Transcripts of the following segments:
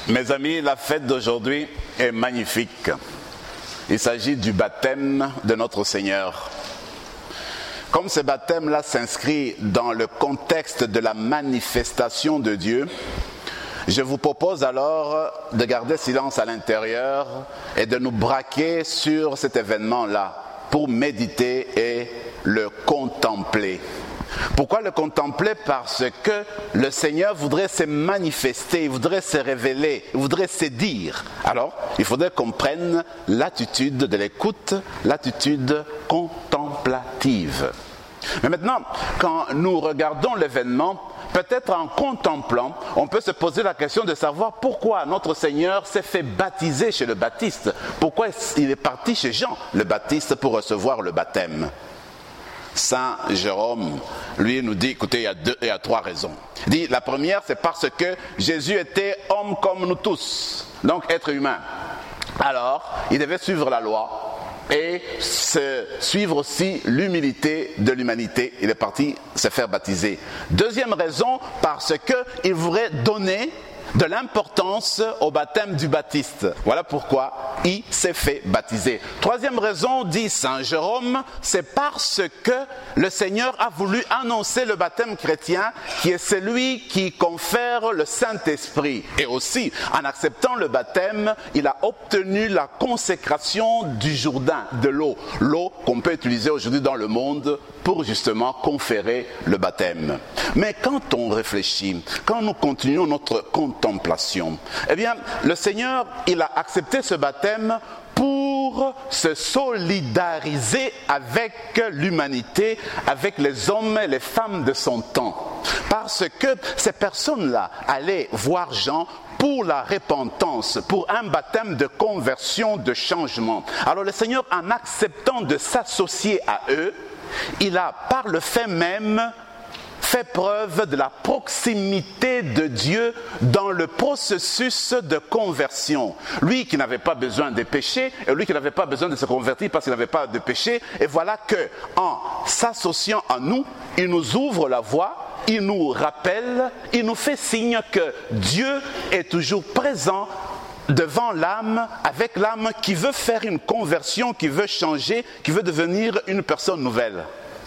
Mes amis, la fête d'aujourd'hui est magnifique. Il s'agit du baptême de notre Seigneur. Comme ce baptême-là s'inscrit dans le contexte de la manifestation de Dieu, je vous propose alors de garder silence à l'intérieur et de nous braquer sur cet événement-là pour méditer et le contempler. Pourquoi le contempler? Parce que le Seigneur voudrait se manifester, il voudrait se révéler, il voudrait se dire. Alors, il faudrait qu'on prenne l'attitude de l'écoute, l'attitude contemplative. Mais maintenant, quand nous regardons l'événement, peut-être en contemplant, on peut se poser la question de savoir pourquoi notre Seigneur s'est fait baptiser chez le Baptiste. Pourquoi il est parti chez Jean le Baptiste pour recevoir le baptême. Saint Jérôme, lui, nous dit, écoutez, il y a trois raisons. Il dit, la première, c'est parce que Jésus était homme comme nous tous, donc être humain. Alors, il devait suivre la loi et suivre aussi l'humilité de l'humanité. Il est parti se faire baptiser. Deuxième raison, parce qu'il voudrait donner de l'importance au baptême du Baptiste. Voilà pourquoi il s'est fait baptiser. Troisième raison, dit Saint Jérôme, c'est parce que le Seigneur a voulu annoncer le baptême chrétien qui est celui qui confère le Saint-Esprit. Et aussi, en acceptant le baptême, il a obtenu la consécration du Jourdain, de l'eau. L'eau qu'on peut utiliser aujourd'hui dans le monde pour justement conférer le baptême. Mais quand on réfléchit, quand nous continuons notre contemplation, eh bien, le Seigneur, il a accepté ce baptême pour se solidariser avec l'humanité, avec les hommes et les femmes de son temps. Parce que ces personnes-là allaient voir Jean pour la repentance, pour un baptême de conversion, de changement. Alors le Seigneur, en acceptant de s'associer à eux, il a, par le fait même, fait preuve de la proximité de Dieu dans le processus de conversion. Lui qui n'avait pas besoin de pécher, et lui qui n'avait pas besoin de se convertir parce qu'il n'avait pas de péché, et voilà que, en s'associant à nous, il nous ouvre la voie, il nous rappelle, il nous fait signe que Dieu est toujours présent devant l'âme, avec l'âme qui veut faire une conversion, qui veut changer, qui veut devenir une personne nouvelle.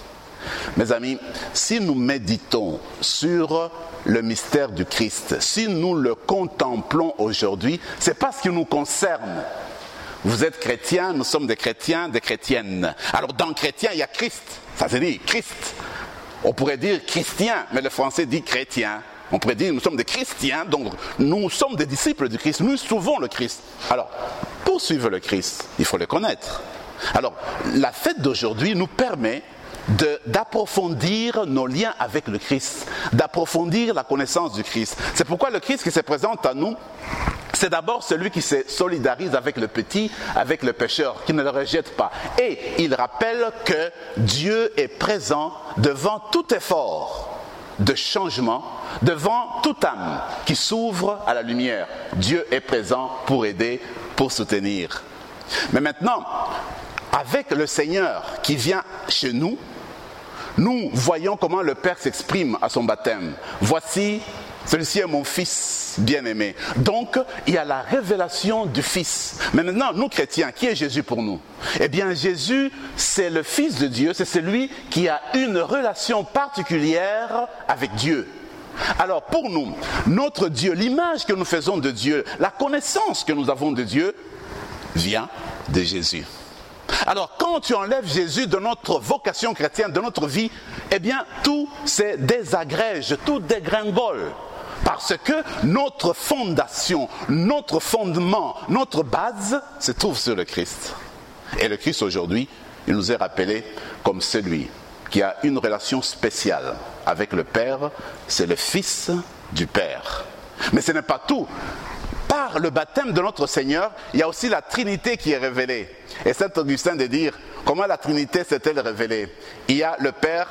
Mes amis, si nous méditons sur le mystère du Christ, si nous le contemplons aujourd'hui, c'est parce qu'il nous concerne. Vous êtes chrétiens, nous sommes des chrétiens, des chrétiennes. Alors dans chrétien, il y a Christ, ça se dit Christ. On pourrait dire chrétien, mais le français dit chrétien. On pourrait dire nous sommes des chrétiens, donc nous sommes des disciples du Christ, nous suivons le Christ. Alors, pour suivre le Christ, il faut le connaître. Alors, la fête d'aujourd'hui nous permet d'approfondir nos liens avec le Christ, d'approfondir la connaissance du Christ. C'est pourquoi le Christ qui se présente à nous, c'est d'abord celui qui se solidarise avec le petit, avec le pécheur, qui ne le rejette pas. Et il rappelle que Dieu est présent devant tout effort de changement, devant toute âme qui s'ouvre à la lumière. Dieu est présent pour aider, pour soutenir. Mais maintenant, avec le Seigneur qui vient chez nous, nous voyons comment le Père s'exprime à son baptême. Voici, celui-ci est mon Fils bien-aimé. Donc, il y a la révélation du Fils. Mais maintenant, nous chrétiens, qui est Jésus pour nous? Eh bien, Jésus, c'est le Fils de Dieu, c'est celui qui a une relation particulière avec Dieu. Alors, pour nous, notre Dieu, l'image que nous faisons de Dieu, la connaissance que nous avons de Dieu, vient de Jésus. Alors, quand tu enlèves Jésus de notre vocation chrétienne, de notre vie, eh bien, tout se désagrège, tout dégringole. Parce que notre fondation, notre fondement, notre base se trouve sur le Christ. Et le Christ aujourd'hui, il nous est rappelé comme celui qui a une relation spéciale avec le Père, c'est le Fils du Père. Mais ce n'est pas tout. Par le baptême de notre Seigneur, il y a aussi la Trinité qui est révélée. Et Saint Augustin de dire, comment la Trinité s'est-elle révélée? Il y a le Père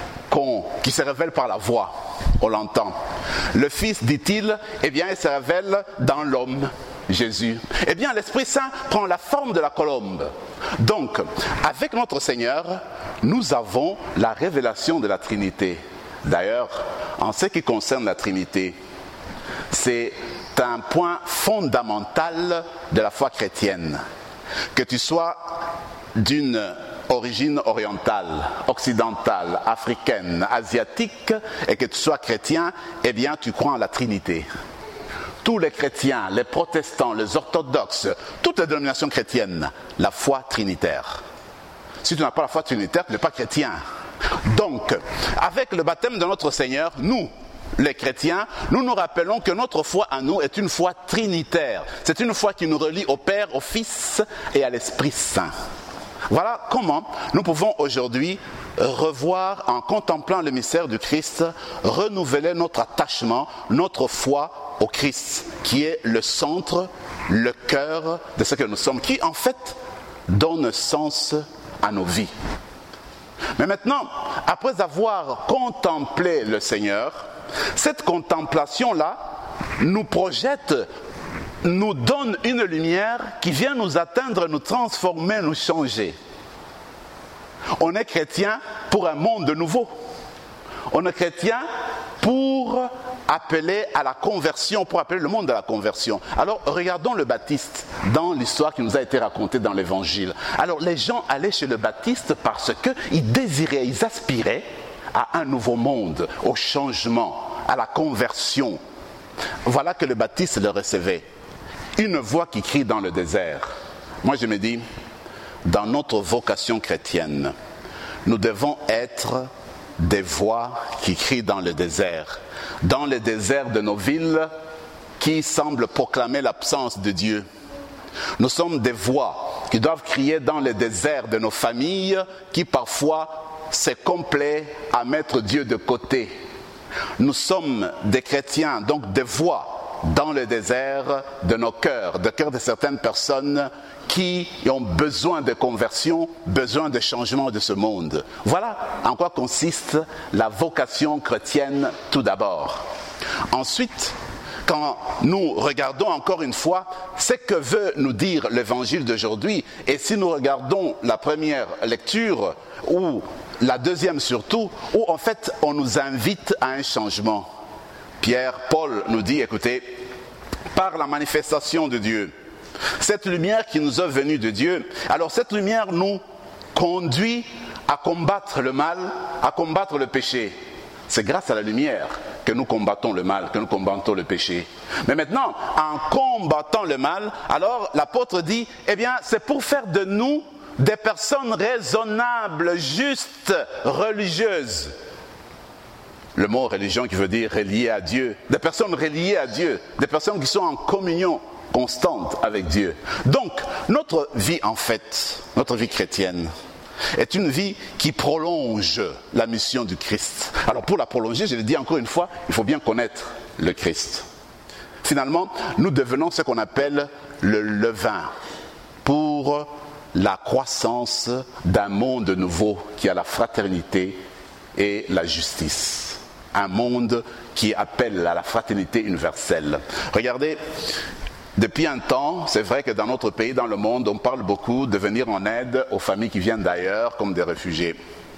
qui se révèle par la voix, on l'entend. Le Fils, dit-il, eh bien, il se révèle dans l'homme, Jésus. Eh bien, l'Esprit Saint prend la forme de la colombe. Donc, avec notre Seigneur, nous avons la révélation de la Trinité. D'ailleurs, en ce qui concerne la Trinité, c'est un point fondamental de la foi chrétienne. Que tu sois d'une origine orientale, occidentale, africaine, asiatique, et que tu sois chrétien, eh bien tu crois en la Trinité. Tous les chrétiens, les protestants, les orthodoxes, toutes les dénominations chrétiennes, la foi trinitaire. Si tu n'as pas la foi trinitaire, tu n'es pas chrétien. Donc, avec le baptême de notre Seigneur, nous, les chrétiens, nous nous rappelons que notre foi à nous est une foi trinitaire. C'est une foi qui nous relie au Père, au Fils et à l'Esprit Saint. Voilà comment nous pouvons aujourd'hui revoir, en contemplant le mystère du Christ, renouveler notre attachement, notre foi au Christ, qui est le centre, le cœur de ce que nous sommes, qui en fait donne sens à nos vies. Mais maintenant, après avoir contemplé le Seigneur, cette contemplation-là nous projette, nous donne une lumière qui vient nous atteindre, nous transformer, nous changer. On est chrétien pour un monde nouveau. On est chrétien pour appeler à la conversion, pour appeler le monde à la conversion. Alors, regardons le Baptiste dans l'histoire qui nous a été racontée dans l'Évangile. Alors, les gens allaient chez le Baptiste parce qu'ils désiraient, ils aspiraient à un nouveau monde, au changement, à la conversion. Voilà que le Baptiste le recevait. Une voix qui crie dans le désert. Moi, je me dis, dans notre vocation chrétienne, nous devons être des voix qui crient dans le désert de nos villes qui semblent proclamer l'absence de Dieu. Nous sommes des voix qui doivent crier dans le désert de nos familles qui parfois se complaît à mettre Dieu de côté. Nous sommes des chrétiens, donc des voix dans le désert de nos cœurs, de cœurs de certaines personnes qui ont besoin de conversion, besoin de changement de ce monde. Voilà en quoi consiste la vocation chrétienne tout d'abord. Ensuite, quand nous regardons encore une fois ce que veut nous dire l'évangile d'aujourd'hui, et si nous regardons la première lecture, ou la deuxième surtout, où en fait on nous invite à un changement. Paul nous dit, écoutez, par la manifestation de Dieu, cette lumière qui nous est venue de Dieu, alors cette lumière nous conduit à combattre le mal, à combattre le péché. C'est grâce à la lumière que nous combattons le mal, que nous combattons le péché. Mais maintenant, en combattant le mal, alors l'apôtre dit, eh bien, c'est pour faire de nous des personnes raisonnables, justes, religieuses. Le mot religion qui veut dire relié à Dieu. Des personnes reliées à Dieu, des personnes qui sont en communion constante avec Dieu. Donc, notre vie en fait, notre vie chrétienne, est une vie qui prolonge la mission du Christ. Alors pour la prolonger, je le dis encore une fois, il faut bien connaître le Christ. Finalement, nous devenons ce qu'on appelle le levain pour la croissance d'un monde nouveau qui a la fraternité et la justice. Un monde qui appelle à la fraternité universelle. Regardez, depuis un temps, c'est vrai que dans notre pays, dans le monde, on parle beaucoup de venir en aide aux familles qui viennent d'ailleurs, comme des réfugiés.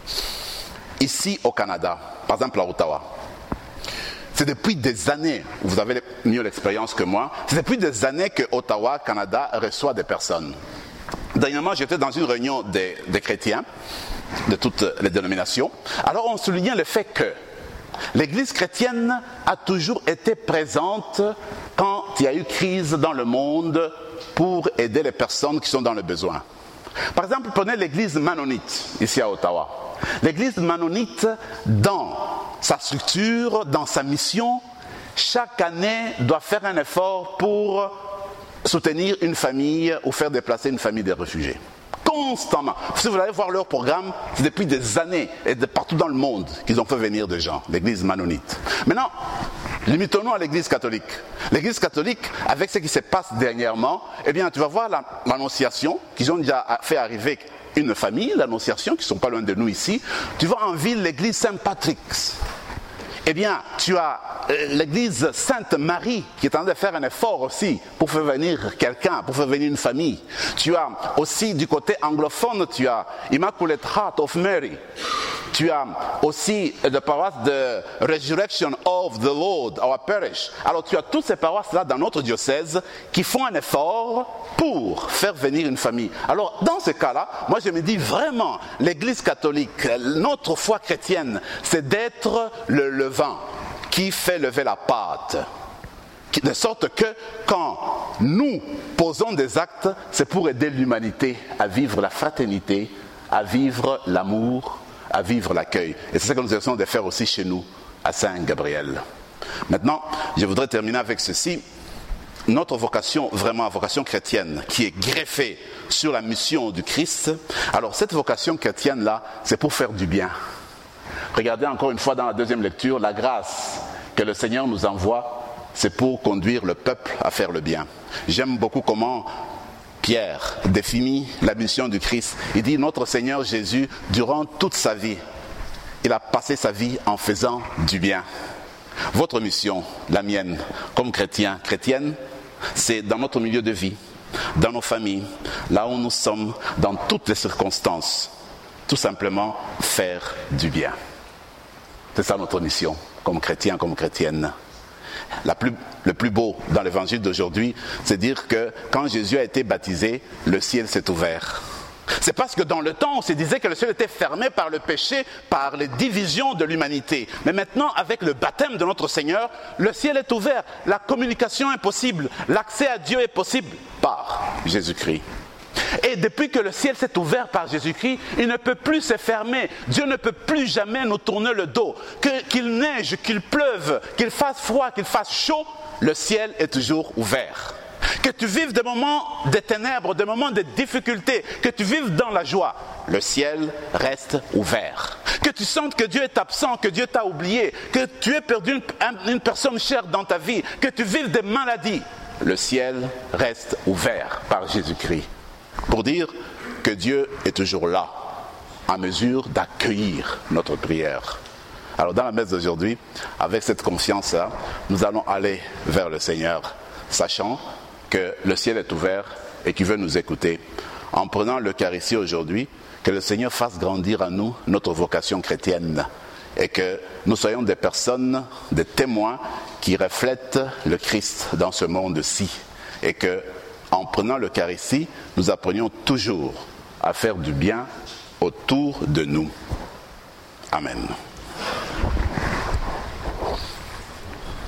Ici, au Canada, par exemple à Ottawa, c'est depuis des années, vous avez mieux l'expérience que moi, c'est depuis des années que Ottawa, Canada, reçoit des personnes. Dernièrement, j'étais dans une réunion des chrétiens, de toutes les dénominations. Alors, on soulignait le fait que l'Église chrétienne a toujours été présente quand il y a eu crise dans le monde pour aider les personnes qui sont dans le besoin. Par exemple, prenez l'Église mannonite ici à Ottawa. L'Église mannonite, dans sa structure, dans sa mission, chaque année doit faire un effort pour soutenir une famille ou faire déplacer une famille de réfugiés. Constamment. Si vous allez voir leur programme, c'est depuis des années et de partout dans le monde qu'ils ont fait venir des gens, l'église mannonite. Maintenant, limitons-nous à l'église catholique. L'église catholique, avec ce qui se passe dernièrement, eh bien, tu vas voir l'annonciation, qu'ils ont déjà fait arriver une famille, l'annonciation, qui ne sont pas loin de nous ici. Tu vas en ville l'église Saint-Patrick's. eh bien, tu as l'église Sainte-Marie qui est en train de faire un effort aussi pour faire venir quelqu'un, pour faire venir une famille. Tu as aussi du côté anglophone, tu as Immaculate Heart of Mary. Tu as aussi la paroisse de Resurrection of the Lord, our parish. Alors tu as toutes ces paroisses-là dans notre diocèse qui font un effort pour faire venir une famille. Alors dans ce cas-là, moi je me dis vraiment, l'église catholique, notre foi chrétienne, c'est d'être le levain qui fait lever la pâte. De sorte que quand nous posons des actes, c'est pour aider l'humanité à vivre la fraternité, à vivre l'amour, à vivre l'accueil. Et c'est ça que nous essayons de faire aussi chez nous, à Saint-Gabriel. Maintenant, je voudrais terminer avec ceci. Notre vocation, vraiment vocation chrétienne, qui est greffée sur la mission du Christ, alors cette vocation chrétienne-là, c'est pour faire du bien. Regardez encore une fois dans la deuxième lecture, la grâce que le Seigneur nous envoie, c'est pour conduire le peuple à faire le bien. J'aime beaucoup comment Pierre définit la mission du Christ. Il dit, notre Seigneur Jésus, durant toute sa vie, il a passé sa vie en faisant du bien. Votre mission, la mienne, comme chrétien, chrétienne, c'est dans notre milieu de vie, dans nos familles, là où nous sommes, dans toutes les circonstances, tout simplement faire du bien. C'est ça notre mission, comme chrétien, comme chrétienne. Le plus beau dans l'évangile d'aujourd'hui, c'est dire que quand Jésus a été baptisé, le ciel s'est ouvert. C'est parce que dans le temps, on se disait que le ciel était fermé par le péché, par les divisions de l'humanité. Mais maintenant, avec le baptême de notre Seigneur, le ciel est ouvert. La communication est possible. L'accès à Dieu est possible par Jésus-Christ. Et depuis que le ciel s'est ouvert par Jésus-Christ, il ne peut plus se fermer. Dieu ne peut plus jamais nous tourner le dos. Qu'il neige, qu'il pleuve, qu'il fasse froid, qu'il fasse chaud, le ciel est toujours ouvert. Que tu vives des moments de ténèbres, des moments de difficultés, que tu vives dans la joie, le ciel reste ouvert. Que tu sentes que Dieu est absent, que Dieu t'a oublié, que tu aies perdu une personne chère dans ta vie, que tu vives des maladies, le ciel reste ouvert par Jésus-Christ. Pour dire que Dieu est toujours là, en mesure d'accueillir notre prière. Alors dans la messe d'aujourd'hui, avec cette confiance-là, nous allons aller vers le Seigneur, sachant que le ciel est ouvert et qu'il veut nous écouter. En prenant l'Eucharistie aujourd'hui, que le Seigneur fasse grandir en nous notre vocation chrétienne et que nous soyons des personnes, des témoins qui reflètent le Christ dans ce monde-ci et que en prenant l'Eucharistie, nous apprenions toujours à faire du bien autour de nous. Amen.